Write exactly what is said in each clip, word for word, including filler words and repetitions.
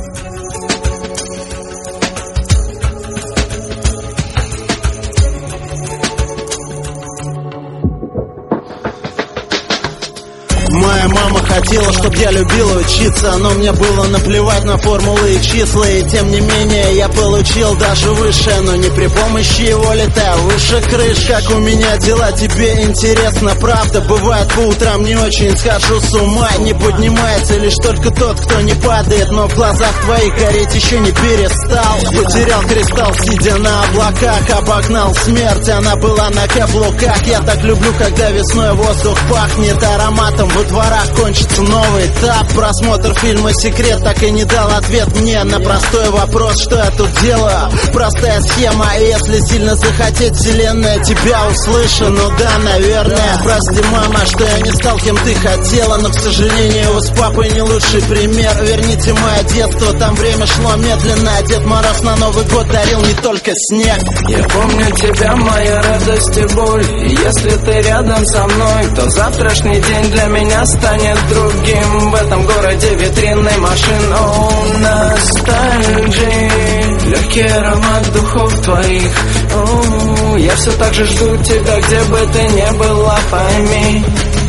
Моя мама хотела, чтоб я любил учиться, но мне было наплевать на формулы и числа. И тем не менее я получил даже выше, но не при помощи его летаю выше крыш. Как у меня дела, тебе интересно, правда? Бывает по утрам не очень схожу с ума. Не поднимается лишь только тот, кто не падает, но в глазах твоих гореть еще не перестал. Потерял кристалл, сидя на облаках, обогнал смерть, она была на каблуках. Я так люблю, когда весной воздух пахнет ароматом. Во дворах кончится новый этап. Просмотр фильма «Секрет» так и не дал ответ мне на простой вопрос, что я тут делаю. Простая схема, и если сильно захотеть, вселенная тебя услышит. Ну да, наверное. Прости, мама, что я не стал кем ты хотела, но, к сожалению, вы с папой не лучший пример. Верните мое детство, там время шло медленно. Дед Мороз на Новый год дарил не только снег. Я помню тебя, моя радость и боль. И если ты рядом со мной, то завтрашний день для меня станет другим. В этом городе витринной машин. О, ностальджи, легкий аромат духов твоих. О, я все так же жду тебя, где бы ты ни была, пойми.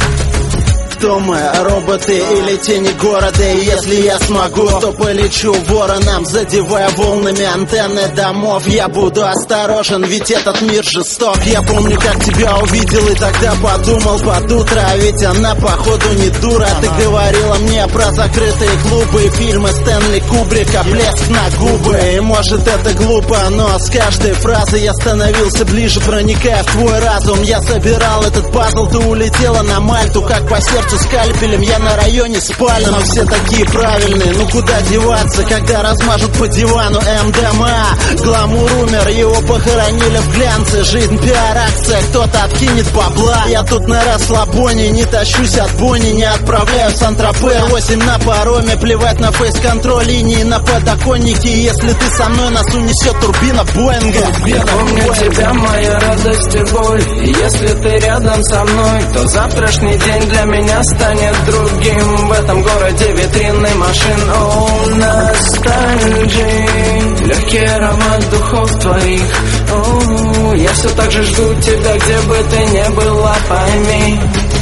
Кто мы, роботы или тени города? И если я смогу, то полечу вороном, задевая волнами антенны домов. Я буду осторожен, ведь этот мир жесток. Я помню, как тебя увидел, и тогда подумал под утро, а ведь она походу не дура. Ты говорила мне про закрытые клубы и фильмы Стэнли Кубрика, блеск на губы. И может это глупо, но с каждой фразой я становился ближе, проникая в твой разум. Я собирал этот пазл, ты улетела на Мальту, как по сердцу скальпелем. Я на районе спальном, но все такие правильные. Ну куда деваться, когда размажут по дивану эм дэ эм а? Гламур умер, его похоронили в глянце. Жизнь пиар-акция, кто-то откинет бабла. Я тут на расслабоне, не тащусь от Бонни, не отправляю в Сан-Тропе. Восемь на пароме, плевать на фейс-контроль, линии на подоконнике. Если ты со мной, нас унесет турбина Боинга. Я помню тебя, моя радость и боль. И если ты рядом со мной, то завтрашний день для меня станет другим. В этом городе витринной машин. О, ностальджи, легкий аромат духов твоих. О, я все так же жду тебя, где бы ты ни была, пойми.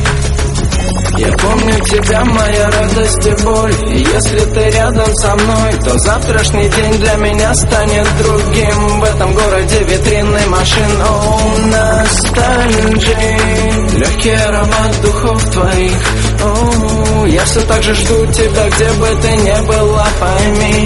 Я помню тебя, моя радость и боль. И если ты рядом со мной, то завтрашний день для меня станет другим. В этом городе витринной машин. О, ностальджи, легкий аромат духов твоих. О, я все так же жду тебя, где бы ты ни была, пойми.